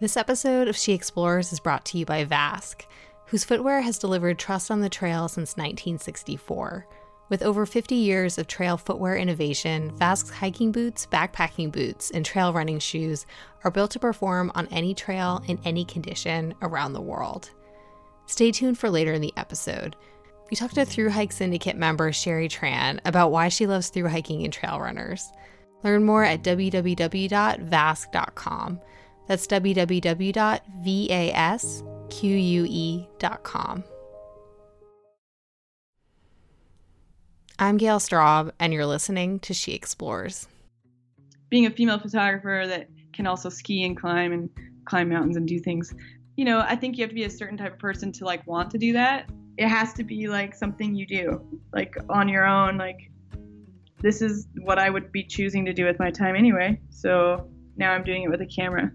This episode of She Explores is brought to you by Vask, whose footwear has delivered trust on the trail since 1964. With over 50 years of trail footwear innovation, Vask's hiking boots, backpacking boots, and trail running shoes are built to perform on any trail in any condition around the world. Stay tuned for later in the episode. We talked to Thru Hike Syndicate member Sherry Tran about why she loves thru hiking and trail runners. Learn more at www.vask.com. That's www.vasque.com. I'm Gail Straub, and you're listening to She Explores. Being a female photographer that can also ski and climb mountains and do things, you know, I think you have to be a certain type of person to like want to do that. It has to be like something you do, like on your own, like this is what I would be choosing to do with my time anyway. So now I'm doing it with a camera.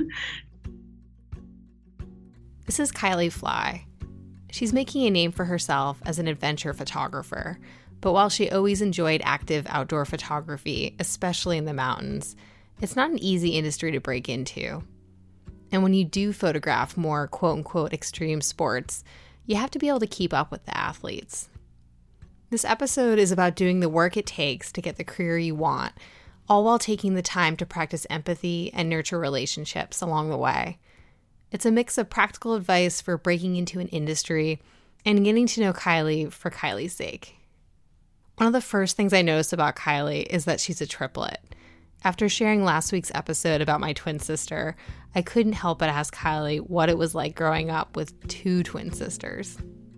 This is Kylie Fly. She's making a name for herself as an adventure photographer, but while she always enjoyed active outdoor photography, especially in the mountains, it's not an easy industry to break into. And when you do photograph more quote-unquote extreme sports, you have to be able to keep up with the athletes. This episode is about doing the work it takes to get the career you want, all while taking the time to practice empathy and nurture relationships along the way. It's a mix of practical advice for breaking into an industry and getting to know Kylie for Kylie's sake. One of the first things I noticed about Kylie is that she's a triplet. After sharing last week's episode about my twin sister, I couldn't help but ask Kylie what it was like growing up with two twin sisters.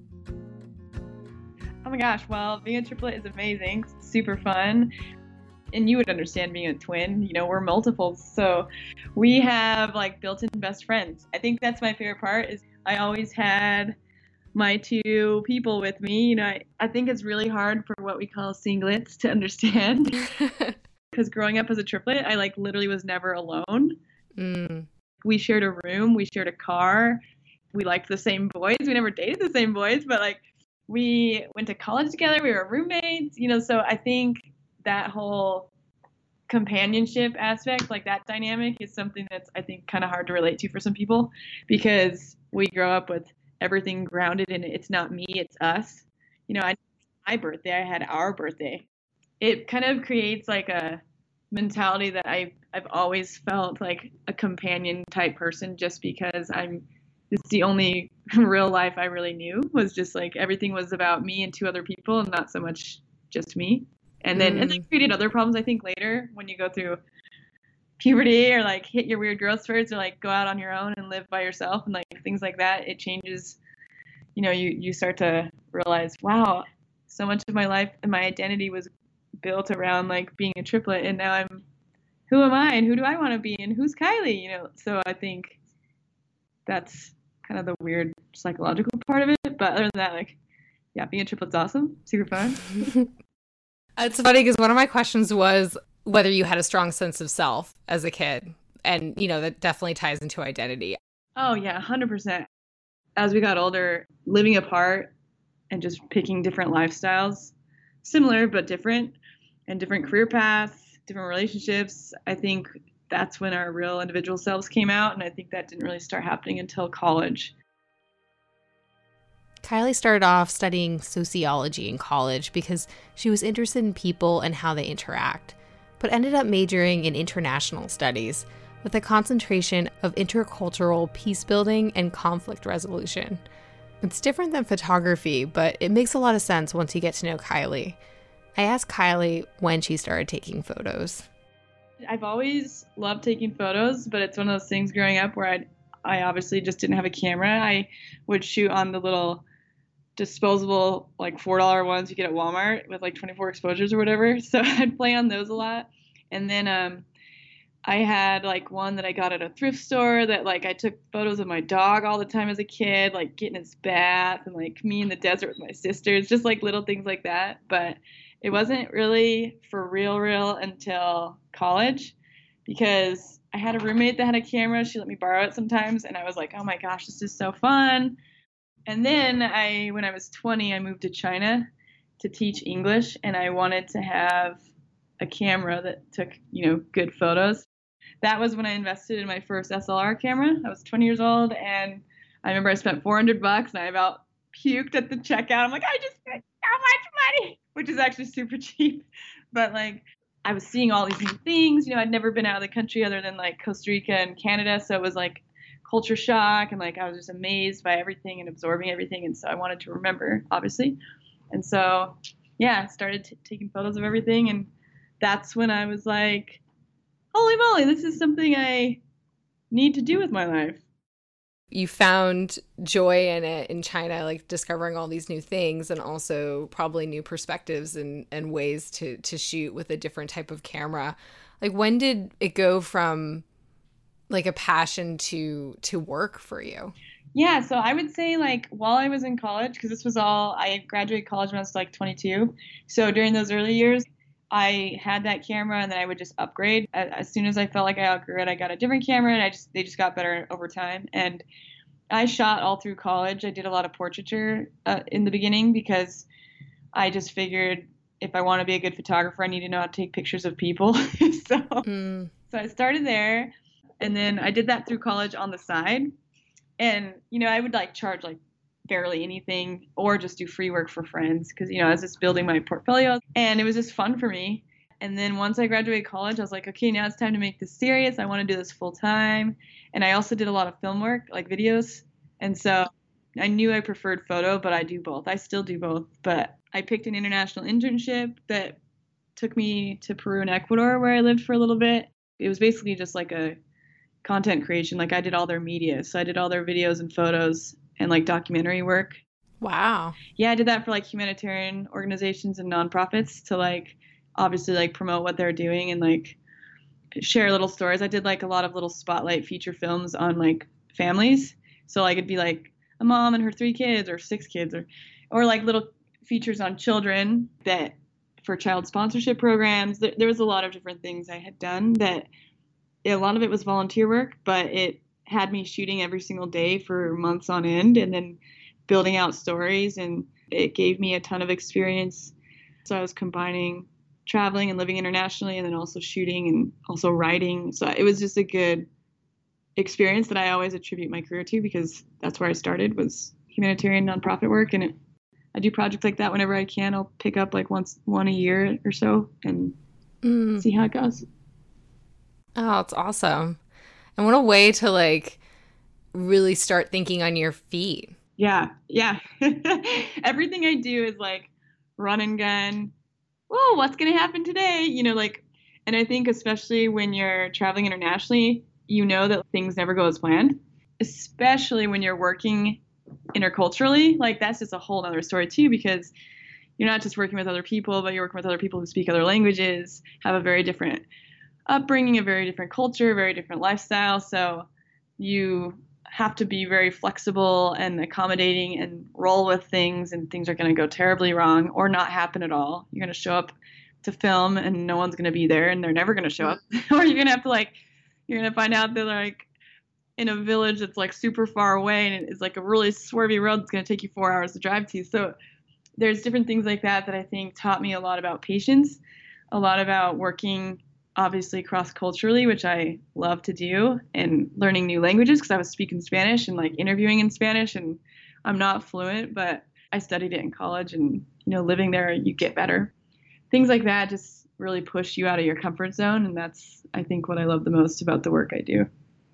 Oh my gosh, well, being a triplet is amazing, super fun. And you would understand being a twin, you know, we're multiples. So we have like built-in best friends. I think that's my favorite part is I always had my two people with me. You know, I think it's really hard for what we call singlets to understand. Because growing up as a triplet, I like literally was never alone. We shared a room, we shared a car. We liked the same boys. We never dated the same boys, but like we went to college together. We were roommates, you know, so I think that whole companionship aspect, like that dynamic is something that's, I think, kind of hard to relate to for some people because we grow up with everything grounded in it's not me, it's us. You know, my birthday, I had our birthday. It kind of creates like a mentality that I've always felt like a companion type person just because it's the only real life I really knew was just like everything was about me and two other people and not so much just me. And then created other problems, I think, later when you go through puberty or like hit your weird growth spurts or like go out on your own and live by yourself and like things like that. It changes, you know, you start to realize, wow, so much of my life and my identity was built around like being a triplet. And now who am I and who do I want to be and who's Kylie, you know? So I think that's kind of the weird psychological part of it. But other than that, like, yeah, being a triplet's awesome, super fun. It's funny because one of my questions was whether you had a strong sense of self as a kid. And, you know, that definitely ties into identity. Oh, yeah, 100%. As we got older, living apart and just picking different lifestyles, similar but different, and different career paths, different relationships, I think that's when our real individual selves came out. And I think that didn't really start happening until college. Kylie started off studying sociology in college because she was interested in people and how they interact, but ended up majoring in international studies with a concentration of intercultural peace building and conflict resolution. It's different than photography, but it makes a lot of sense once you get to know Kylie. I asked Kylie when she started taking photos. I've always loved taking photos, but it's one of those things growing up where I obviously just didn't have a camera. I would shoot on the little disposable like $4 ones you get at Walmart with like 24 exposures or whatever. So I'd play on those a lot. And then I had like one that I got at a thrift store that like I took photos of my dog all the time as a kid, like getting his bath and like me in the desert with my sisters, just like little things like that. But it wasn't really for real until college because I had a roommate that had a camera. She let me borrow it sometimes. And I was like, oh my gosh, this is so fun. And then when I was 20, I moved to China to teach English, and I wanted to have a camera that took, you know, good photos. that was when I invested in my first SLR camera. I was 20 years old, and I remember I spent $400 and I about puked at the checkout. I'm like, I just spent so much money, which is actually super cheap. But like, I was seeing all these new things. You know, I'd never been out of the country other than like Costa Rica and Canada. So it was like culture shock, and like I was just amazed by everything and absorbing everything. And so I wanted to remember, obviously. And so, yeah, I started taking photos of everything. And that's when I was like, holy moly, this is something I need to do with my life. You found joy in it in China, like discovering all these new things and also probably new perspectives and ways to shoot with a different type of camera. Like, when did it go from like a passion to work for you? Yeah, so I would say like while I was in college, because this was all, I graduated college when I was like 22. So during those early years, I had that camera and then I would just upgrade. As soon as I felt like I outgrew it, I got a different camera and they just got better over time. And I shot all through college. I did a lot of portraiture in the beginning because I just figured if I want to be a good photographer, I need to know how to take pictures of people. So I started there, and then I did that through college on the side. And, you know, I would like charge like barely anything or just do free work for friends because, you know, I was just building my portfolio and it was just fun for me. And then once I graduated college, I was like, okay, now it's time to make this serious. I want to do this full time. And I also did a lot of film work, like videos. And so I knew I preferred photo, but I do both. I still do both. But I picked an international internship that took me to Peru and Ecuador, where I lived for a little bit. It was basically just like a content creation. Like I did all their media. So I did all their videos and photos and like documentary work. Wow. Yeah, I did that for like humanitarian organizations and nonprofits to like obviously like promote what they're doing and like share little stories. I did like a lot of little spotlight feature films on like families. So like it'd be like a mom and her 3 kids or 6 kids or like little features on children that for child sponsorship programs. There was a lot of different things I had done that a lot of it was volunteer work, but it had me shooting every single day for months on end and then building out stories, and it gave me a ton of experience. So I was combining traveling and living internationally and then also shooting and also writing. So it was just a good experience that I always attribute my career to because that's where I started was humanitarian nonprofit work. And I do projects like that whenever I can. I'll pick up like one a year or so and see how it goes. Oh, it's awesome. And what a way to like really start thinking on your feet. Yeah. Everything I do is like run and gun. Whoa, what's going to happen today? You know, like, and I think especially when you're traveling internationally, you know that things never go as planned, especially when you're working interculturally. Like that's just a whole other story too, because you're not just working with other people, but you're working with other people who speak other languages, have a very different upbringing, a very different culture, very different lifestyle. So you have to be very flexible and accommodating and roll with things, and things are going to go terribly wrong or not happen at all. You're going to show up to film and no one's going to be there and they're never going to show up. Or you're going to have to like, you're going to find out they're like in a village that's like super far away and it's like a really swervy road that's going to take you 4 hours to drive to. So there's different things like that I think taught me a lot about patience, a lot about working obviously cross-culturally, which I love to do, and learning new languages because I was speaking Spanish and like interviewing in Spanish, and I'm not fluent, but I studied it in college, and you know, living there, you get better. Things like that just really push you out of your comfort zone, and that's, I think, what I love the most about the work I do.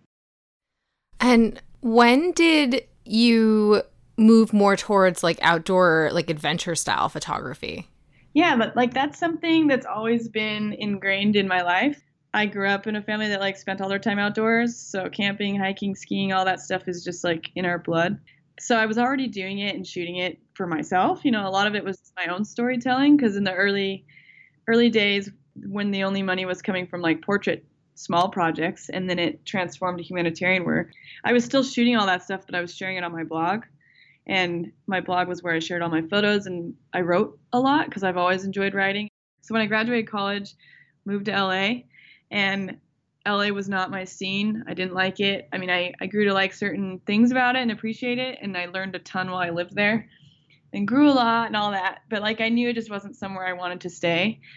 And when did you move more towards like outdoor, like adventure style photography? Yeah, but like that's something that's always been ingrained in my life. I grew up in a family that like spent all their time outdoors, so camping, hiking, skiing, all that stuff is just like in our blood. So I was already doing it and shooting it for myself. You know, a lot of it was my own storytelling because in the early days when the only money was coming from like portrait small projects and then it transformed to humanitarian work, I was still shooting all that stuff, but I was sharing it on my blog. And my blog was where I shared all my photos, and I wrote a lot because I've always enjoyed writing. So when I graduated college, moved to LA, and LA was not my scene. I didn't like it. I mean, I grew to like certain things about it and appreciate it, and I learned a ton while I lived there and grew a lot and all that. But like I knew it just wasn't somewhere I wanted to stay.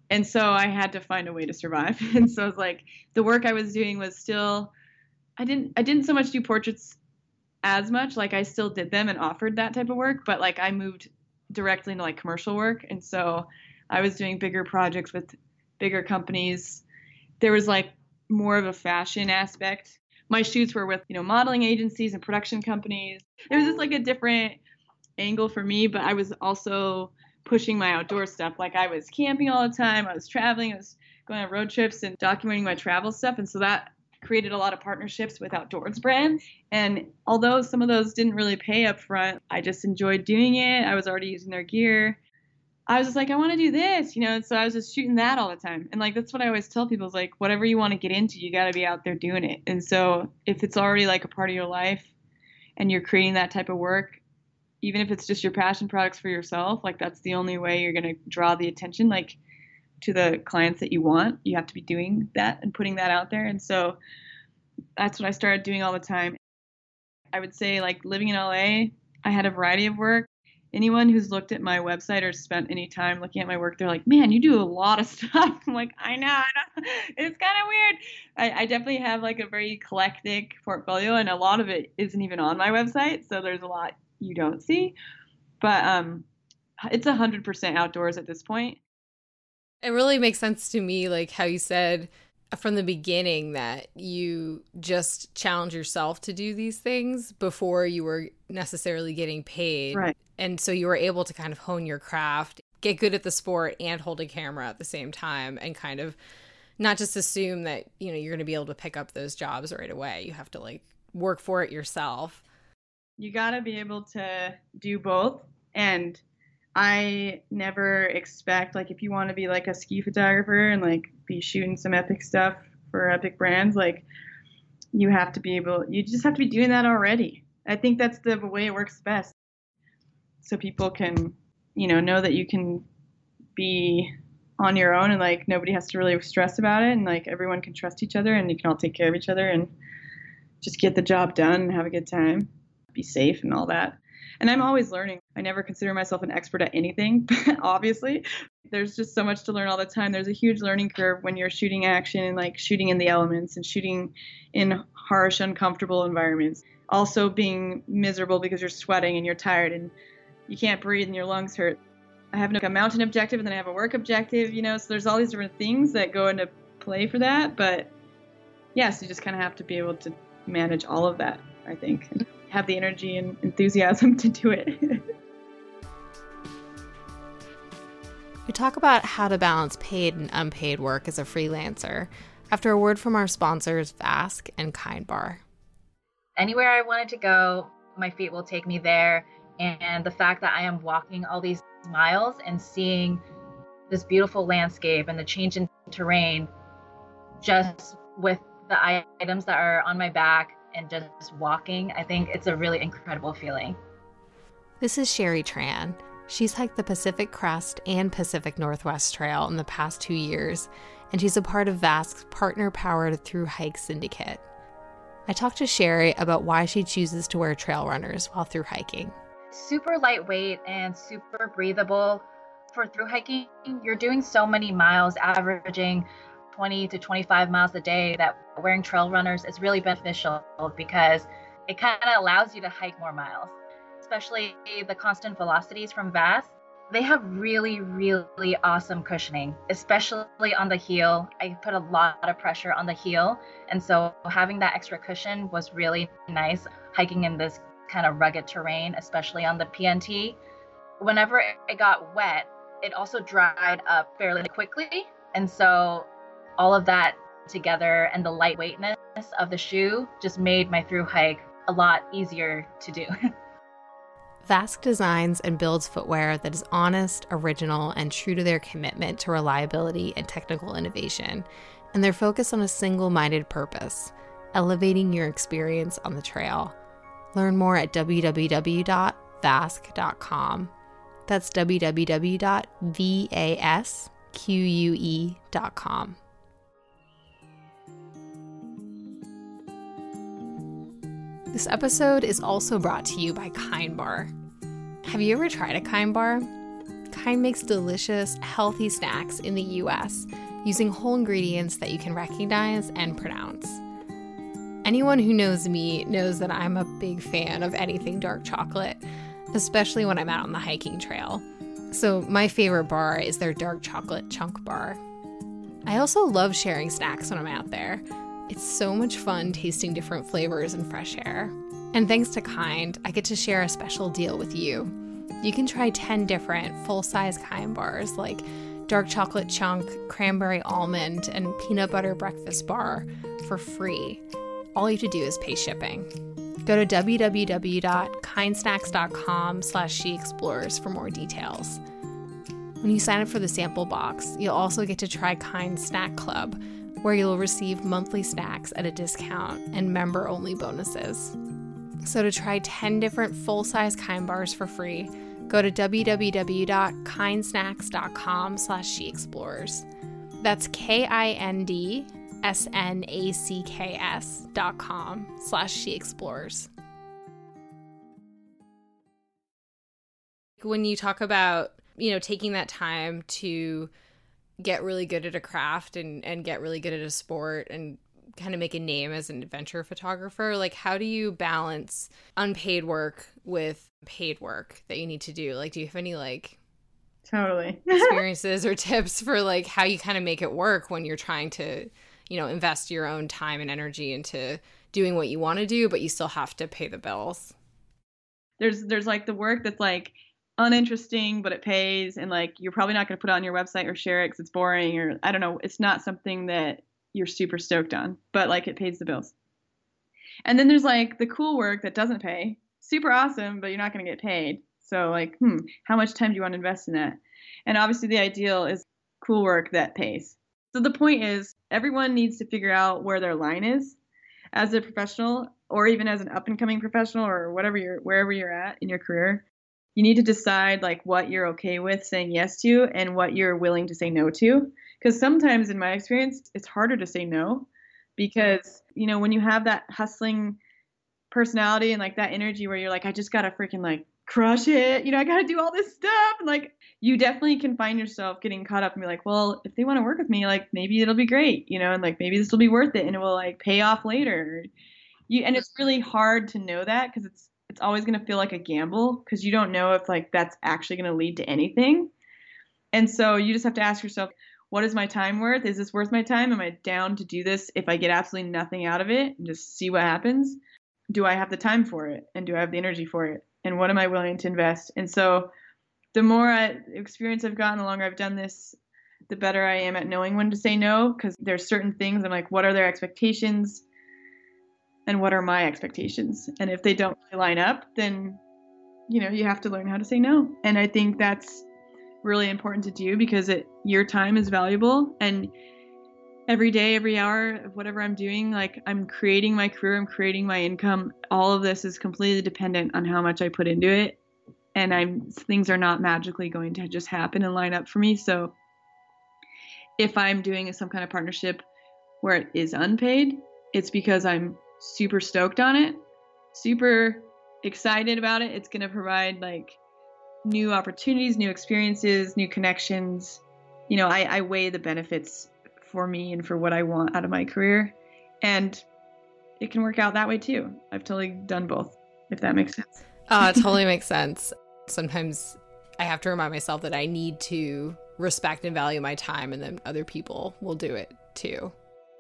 And so I had to find a way to survive. And so it's like the work I was doing was still, I didn't so much do portraits as much. Like I still did them and offered that type of work, but like I moved directly into like commercial work. And so I was doing bigger projects with bigger companies. There was like more of a fashion aspect. My shoots were with, modeling agencies and production companies. There was just like a different angle for me, but I was also pushing my outdoor stuff. Like I was camping all the time. I was traveling. I was going on road trips and documenting my travel stuff. And so that created a lot of partnerships with outdoors brands. And although some of those didn't really pay up front, I just enjoyed doing it. I was already using their gear. I was just like, I want to do this, and so I was just shooting that all the time. And like, that's what I always tell people is like, whatever you want to get into, you got to be out there doing it. And so if it's already like a part of your life and you're creating that type of work, even if it's just your passion products for yourself, like that's the only way you're going to draw the attention, like to the clients that you want. You have to be doing that and putting that out there. And so that's what I started doing all the time. I would say like living in LA, I had a variety of work. Anyone who's looked at my website or spent any time looking at my work, they're like, man, you do a lot of stuff. I'm like, I know. It's kind of weird. I definitely have like a very eclectic portfolio, and a lot of it isn't even on my website. So there's a lot you don't see. But it's 100% outdoors at this point. It really makes sense to me, like how you said from the beginning that you just challenge yourself to do these things before you were necessarily getting paid. Right. And so you were able to kind of hone your craft, get good at the sport and hold a camera at the same time, and kind of not just assume that, you're going to be able to pick up those jobs right away. You have to like work for it yourself. You got to be able to do both. And I never expect, like, if you want to be like a ski photographer and like be shooting some epic stuff for epic brands, like you just have to be doing that already. I think that's the way it works best. So people can, know that you can be on your own and like nobody has to really stress about it, and like everyone can trust each other and you can all take care of each other and just get the job done and have a good time, be safe and all that. And I'm always learning. I never consider myself an expert at anything, obviously. There's just so much to learn all the time. There's a huge learning curve when you're shooting action and like shooting in the elements and shooting in harsh, uncomfortable environments. Also being miserable because you're sweating and you're tired and you can't breathe and your lungs hurt. I have a mountain objective and then I have a work objective, so there's all these different things that go into play for that. But yes, you just kind of have to be able to manage all of that, I think, and have the energy and enthusiasm to do it. We talk about how to balance paid and unpaid work as a freelancer after a word from our sponsors, Vask and Kind Bar. Anywhere I wanted to go, my feet will take me there. And the fact that I am walking all these miles and seeing this beautiful landscape and the change in terrain just with the items that are on my back and just walking, I think it's a really incredible feeling. This is Sherry Tran. She's hiked the Pacific Crest and Pacific Northwest Trail in the past 2 years, and she's a part of Vask's partner-powered Through Hike Syndicate. I talked to Sherry about why she chooses to wear trail runners while through hiking. Super lightweight and super breathable. For through hiking, you're doing so many miles, averaging 20 to 25 miles a day, that wearing trail runners is really beneficial because it kind of allows you to hike more miles. Especially the Constant Velocities from Vask. They have really, really awesome cushioning, especially on the heel. I put a lot of pressure on the heel, and so having that extra cushion was really nice hiking in this kind of rugged terrain, especially on the PNT. Whenever it got wet, it also dried up fairly quickly, and so all of that together and the lightweightness of the shoe just made my through hike a lot easier to do. Vask designs and builds footwear that is honest, original, and true to their commitment to reliability and technical innovation, and they're focused on a single-minded purpose, elevating your experience on the trail. Learn more at www.vask.com. That's www.vasque.com. This episode is also brought to you by Kind Bar. Have you ever tried a Kind Bar? Kind makes delicious, healthy snacks in the US using whole ingredients that you can recognize and pronounce. Anyone who knows me knows that I'm a big fan of anything dark chocolate, especially when I'm out on the hiking trail. So my favorite bar is their dark chocolate chunk bar. I also love sharing snacks when I'm out there. It's so much fun tasting different flavors and fresh air. And thanks to Kind, I get to share a special deal with you. You can try 10 different full-size Kind bars like dark chocolate chunk, cranberry almond, and peanut butter breakfast bar for free. All you have to do is pay shipping. Go to www.kindsnacks.com/sheexplores for more details. When you sign up for the sample box, you'll also get to try Kind Snack Club, where you'll receive monthly snacks at a discount and member-only bonuses. So to try 10 different full-size Kind bars for free, go to www.kindsnacks.com/sheexplores. That's KINDSNACKS.com/sheexplores. When you talk about, taking that time to get really good at a craft and get really good at a sport and kind of make a name as an adventure photographer, like how do you balance unpaid work with paid work that you need to do? Like, do you have any totally experiences or tips for how you kind of make it work when you're trying to, invest your own time and energy into doing what you want to do, but you still have to pay the bills? There's the work that's uninteresting, but it pays, and you're probably not going to put it on your website or share it because it's boring, or I don't know, it's not something that you're super stoked on, but it pays the bills. And then there's the cool work that doesn't pay, super awesome, but you're not going to get paid. So how much time do you want to invest in that? And obviously the ideal is cool work that pays. So the point is, everyone needs to figure out where their line is as a professional, or even as an up and coming professional, or wherever you're at in your career. You need to decide what you're okay with saying yes to and what you're willing to say no to. Because sometimes in my experience, it's harder to say no because, when you have that hustling personality and that energy where you're I just got to freaking crush it. I got to do all this stuff. And you definitely can find yourself getting caught up and be well, if they want to work with me, maybe it'll be great, and maybe this will be worth it and it will pay off later. And it's really hard to know that because it's always going to feel like a gamble because you don't know if that's actually going to lead to anything. And so you just have to ask yourself, what is my time worth? Is this worth my time? Am I down to do this if I get absolutely nothing out of it and just see what happens? Do I have the time for it? And do I have the energy for it? And what am I willing to invest? And so the more experience I've gotten, the longer I've done this, the better I am at knowing when to say no, because there's certain things I'm what are their expectations? And what are my expectations? And if they don't really line up, then, you have to learn how to say no. And I think that's really important to do because your time is valuable. And every day, every hour of whatever I'm doing, I'm creating my career, I'm creating my income. All of this is completely dependent on how much I put into it. And things are not magically going to just happen and line up for me. So if I'm doing some kind of partnership where it is unpaid, it's because I'm super stoked on it, super excited about it. It's going to provide new opportunities, new experiences, new connections. I weigh the benefits for me and for what I want out of my career. And it can work out that way too. I've totally done both, if that makes sense. It totally makes sense. Sometimes I have to remind myself that I need to respect and value my time, and then other people will do it too.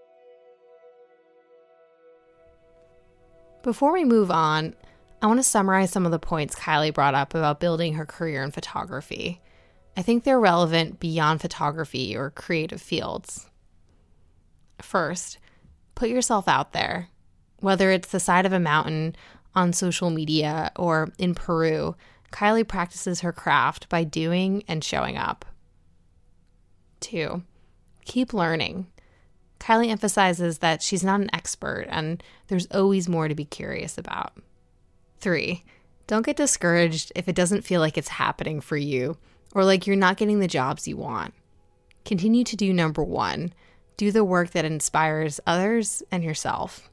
Before we move on, I want to summarize some of the points Kylie brought up about building her career in photography. I think they're relevant beyond photography or creative fields. First, put yourself out there. Whether it's the side of a mountain, on social media, or in Peru, Kylie practices her craft by doing and showing up. 2, keep learning. Kylie emphasizes that she's not an expert and there's always more to be curious about. 3, don't get discouraged if it doesn't feel like it's happening for you or like you're not getting the jobs you want. Continue to do number 1, do the work that inspires others and yourself.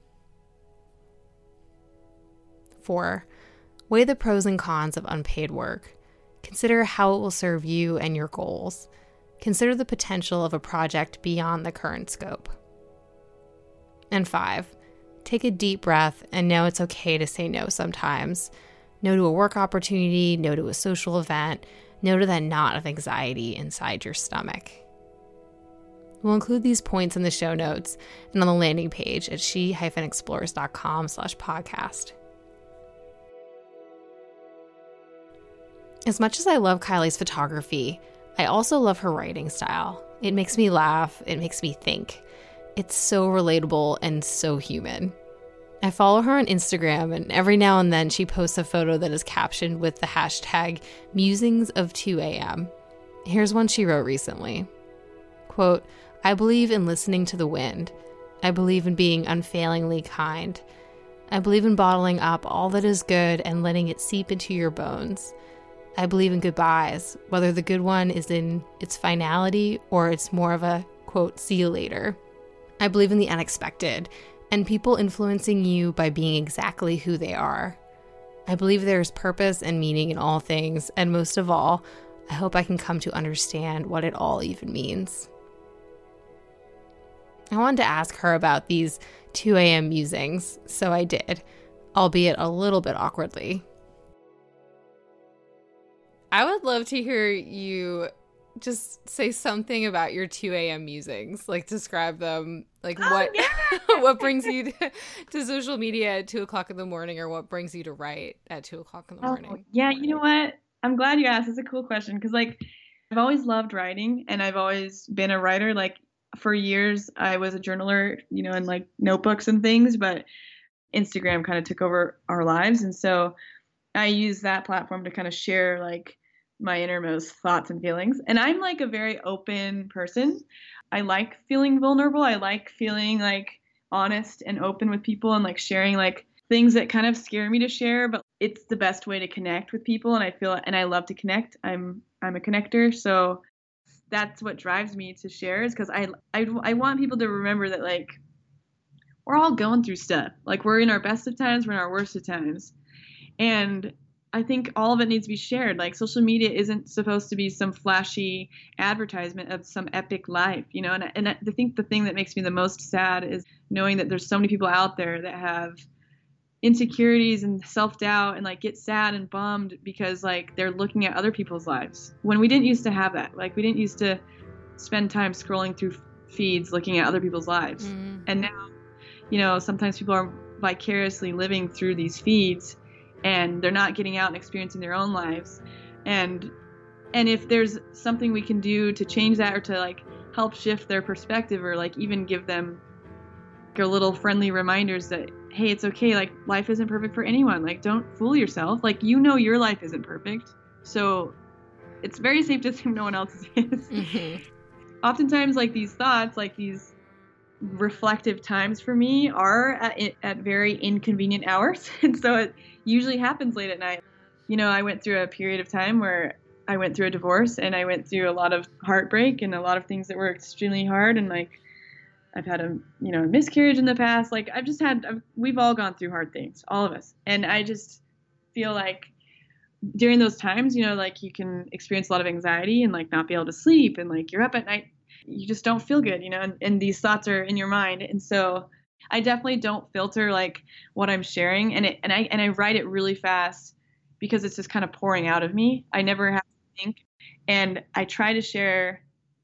4, weigh the pros and cons of unpaid work. Consider how it will serve you and your goals. Consider the potential of a project beyond the current scope. And 5, take a deep breath and know it's okay to say no sometimes. No to a work opportunity, no to a social event, no to that knot of anxiety inside your stomach. We'll include these points in the show notes and on the landing page at she-explores.com/podcast. As much as I love Kylie's photography, I also love her writing style. It makes me laugh, it makes me think. It's so relatable and so human. I follow her on Instagram, and every now and then she posts a photo that is captioned with the hashtag musings of 2 a.m. Here's one she wrote recently. Quote, "I believe in listening to the wind. I believe in being unfailingly kind. I believe in bottling up all that is good and letting it seep into your bones. I believe in goodbyes, whether the good one is in its finality or it's more of a, quote, see you later. I believe in the unexpected and people influencing you by being exactly who they are. I believe there is purpose and meaning in all things, and most of all, I hope I can come to understand what it all even means." I wanted to ask her about these 2 a.m. musings, so I did, albeit a little bit awkwardly. I would love to hear you just say something about your 2 a.m. musings, like describe them, like what brings you to social media at 2 o'clock in the morning, or what brings you to write at 2 o'clock in the morning? Yeah, you know what? I'm glad you asked. It's a cool question because like I've always loved writing and I've always been a writer. Like for years I was a journaler, you know, in like notebooks and things, but Instagram kind of took over our lives. And so I use that platform to kind of share like my innermost thoughts and feelings. And I'm like a very open person. I like feeling vulnerable. I like feeling like honest and open with people and like sharing like things that kind of scare me to share, but it's the best way to connect with people. And I love to connect. I'm a connector. So that's what drives me to share, is because I want people to remember that like we're all going through stuff. Like we're in our best of times, we're in our worst of times. And I think all of it needs to be shared. Like social media isn't supposed to be some flashy advertisement of some epic life, you know? And I think the thing that makes me the most sad is knowing that there's so many people out there that have insecurities and self-doubt and like get sad and bummed because like they're looking at other people's lives when we didn't used to have that. Like we didn't used to spend time scrolling through feeds looking at other people's lives. And now, you know, sometimes people are vicariously living through these feeds and they're not getting out and experiencing their own lives. And if there's something we can do to change that or to like help shift their perspective or like even give them like, a little friendly reminders that, hey, it's okay. Like life isn't perfect for anyone. Like don't fool yourself. Like, you know, your life isn't perfect. So it's very safe to assume no one else's is. Oftentimes like these thoughts, like these reflective times for me are at very inconvenient hours. And so it usually happens late at night. You know, I went through a period of time where I went through a divorce and I went through a lot of heartbreak and a lot of things that were extremely hard. And like, I've had a miscarriage in the past. Like we've all gone through hard things, all of us. And I just feel like during those times, you know, like you can experience a lot of anxiety and like not be able to sleep and like you're up at night, you just don't feel good, you know, and these thoughts are in your mind. And so I definitely don't filter like what I'm sharing, and I write it really fast because it's just kind of pouring out of me. I never have to think, and I try to share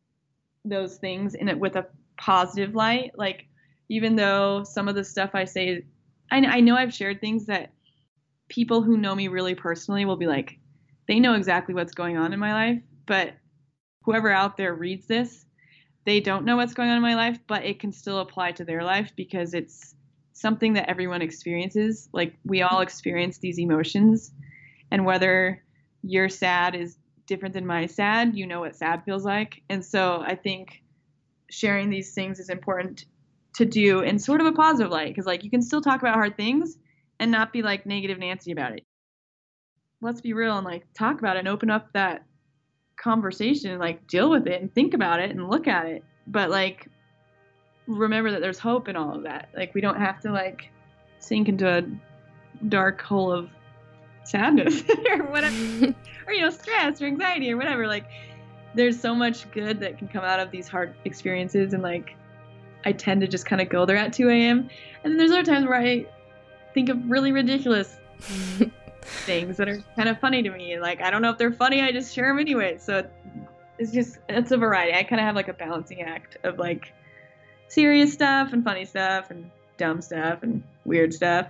those things in it with a positive light. Like even though some of the stuff I say, I know I've shared things that people who know me really personally will be like, they know exactly what's going on in my life, but whoever out there reads this, they don't know what's going on in my life, but it can still apply to their life because it's something that everyone experiences. Like we all experience these emotions, and whether your sad is different than my sad, you know what sad feels like. And so I think sharing these things is important to do in sort of a positive light, because like you can still talk about hard things and not be like negative Nancy about it. Let's be real and like talk about it and open up that conversation and like deal with it and think about it and look at it. But like remember that there's hope in all of that. Like we don't have to like sink into a dark hole of sadness or whatever, or, you know, stress or anxiety or whatever. Like, there's so much good that can come out of these hard experiences. And like, I tend to just kind of go there at 2 a.m. And then there's other times where I think of really ridiculous things that are kind of funny to me. And like, I don't know if they're funny, I just share them anyway. So it's a variety. I kind of have like a balancing act of like serious stuff and funny stuff and dumb stuff and weird stuff.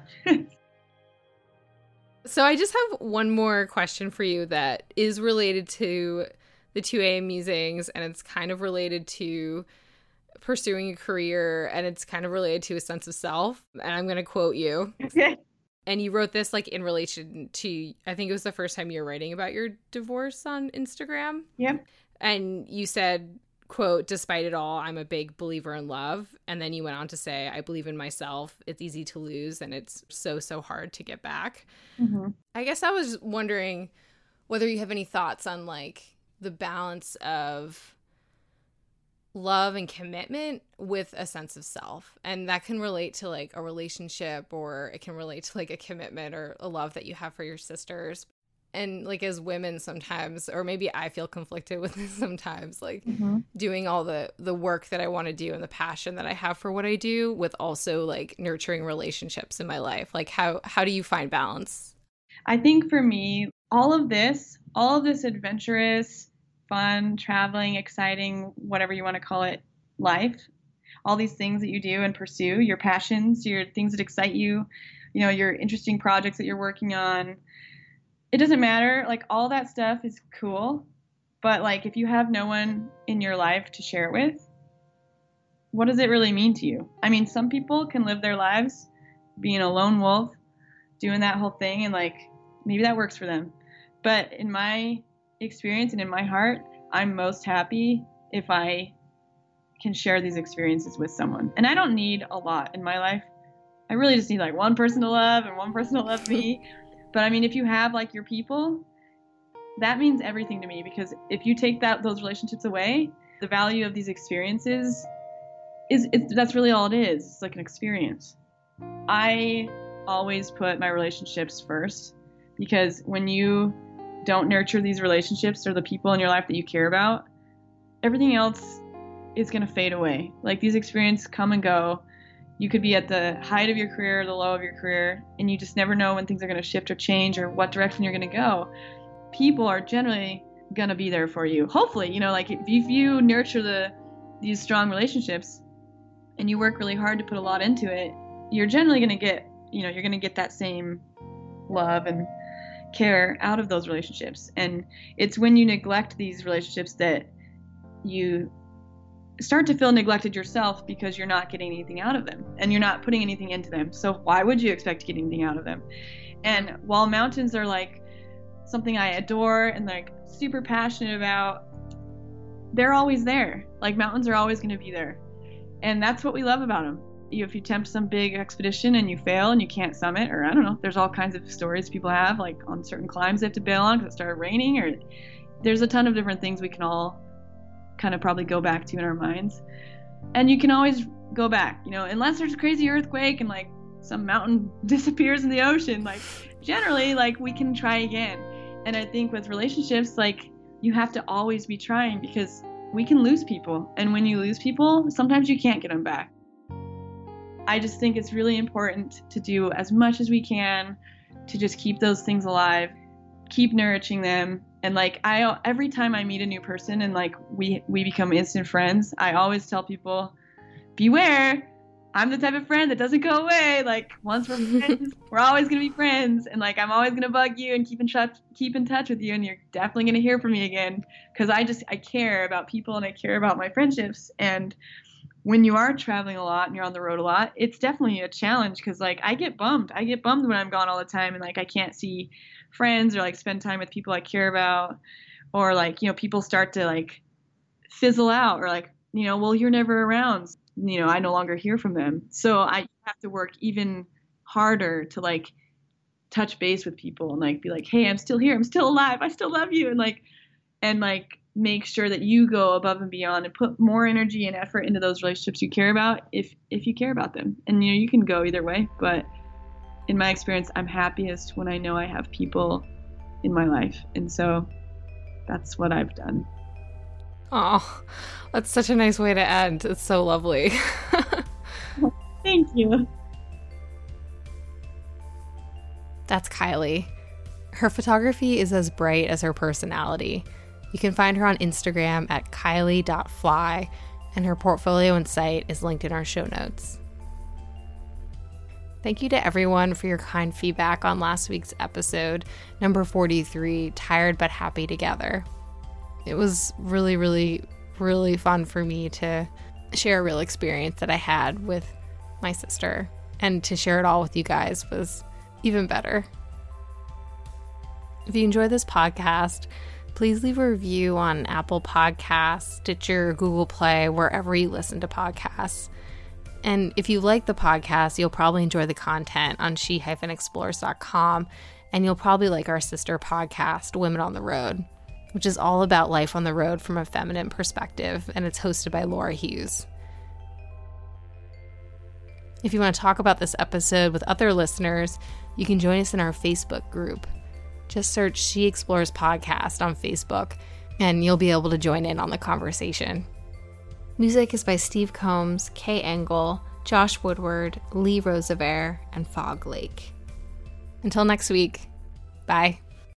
So I just have one more question for you that is related to the 2 a.m. musings, and it's kind of related to pursuing a career, and it's kind of related to a sense of self. And I'm going to quote you. Okay. And you wrote this like in relation to, I think it was the first time you were writing about your divorce on Instagram. Yep. And you said, quote, "Despite it all, I'm a big believer in love." And then you went on to say, "I believe in myself. It's easy to lose, and it's so hard to get back." Mm-hmm. I guess I was wondering whether you have any thoughts on like the balance of love and commitment with a sense of self. And that can relate to like a relationship, or it can relate to like a commitment or a love that you have for your sisters. And like as women sometimes, or maybe I feel conflicted with this sometimes, like doing all the work that I want to do and the passion that I have for what I do with also like nurturing relationships in my life. Like how do you find balance? I think for me, all of this adventurous, fun, traveling, exciting, whatever you want to call it, life, all these things that you do and pursue, your passions, your things that excite you, you know, your interesting projects that you're working on, it doesn't matter. Like, all that stuff is cool, but like, if you have no one in your life to share it with, what does it really mean to you? I mean, some people can live their lives being a lone wolf, doing that whole thing, and like, maybe that works for them. But in my experience and in my heart, I'm most happy if I can share these experiences with someone. And I don't need a lot in my life. I really just need like one person to love and one person to love me. But I mean, if you have like your people, that means everything to me, because if you take those relationships away, the value of these experiences that's really all it is. It's like an experience. I always put my relationships first, because when you don't nurture these relationships or the people in your life that you care about, everything else is going to fade away. Like, these experiences come and go. You could be at the height of your career or the low of your career, and you just never know when things are going to shift or change or what direction you're going to go. People are generally going to be there for you. Hopefully, you know, like if you nurture these strong relationships and you work really hard to put a lot into it, you're generally going to get, you know, you're going to get that same love and care out of those relationships. And it's when you neglect these relationships that you start to feel neglected yourself, because you're not getting anything out of them and you're not putting anything into them. So why would you expect to get anything out of them? And while mountains are like something I adore and like super passionate about, they're always there. Like, mountains are always going to be there. And that's what we love about them. If you attempt some big expedition and you fail and you can't summit, or I don't know, there's all kinds of stories people have, like on certain climbs they have to bail on because it started raining, or there's a ton of different things we can all kind of probably go back to in our minds. And you can always go back, you know, unless there's a crazy earthquake and like some mountain disappears in the ocean. Like, generally, like, we can try again. And I think with relationships, like, you have to always be trying, because we can lose people. And when you lose people, sometimes you can't get them back. I just think it's really important to do as much as we can to just keep those things alive, keep nourishing them. And like, every time I meet a new person and like we become instant friends, I always tell people, beware, I'm the type of friend that doesn't go away. Like, once we're friends, we're always going to be friends. And like, I'm always going to bug you and keep in touch with you. And you're definitely going to hear from me again, because I care about people and I care about my friendships. And when you are traveling a lot and you're on the road a lot, it's definitely a challenge, because like, I get bummed when I'm gone all the time and like I can't see friends or like spend time with people I care about, or like, you know, people start to like fizzle out, or like, you know, well, you're never around, you know, I no longer hear from them. So I have to work even harder to like touch base with people and like be like, hey, I'm still here, I'm still alive, I still love you, and like make sure that you go above and beyond and put more energy and effort into those relationships you care about, if you care about them. And you know, you can go either way, but in my experience, I'm happiest when I know I have people in my life. And so that's what I've done. Oh, that's such a nice way to end. It's so lovely. Thank you. That's Kylie. Her photography is as bright as her personality. You can find her on Instagram at kylie.fly, and her portfolio and site is linked in our show notes. Thank you to everyone for your kind feedback on last week's episode, number 43, Tired But Happy Together. It was really, really, really fun for me to share a real experience that I had with my sister, and to share it all with you guys was even better. If you enjoy this podcast, please leave a review on Apple Podcasts, Stitcher, Google Play, wherever you listen to podcasts. And if you like the podcast, you'll probably enjoy the content on she-explores.com, and you'll probably like our sister podcast, Women on the Road, which is all about life on the road from a feminine perspective, and it's hosted by Laura Hughes. If you want to talk about this episode with other listeners, you can join us in our Facebook group. Just search She Explores Podcast on Facebook, and you'll be able to join in on the conversation. Music is by Steve Combs, Kay Engel, Josh Woodward, Lee Roosevelt, and Fog Lake. Until next week, bye.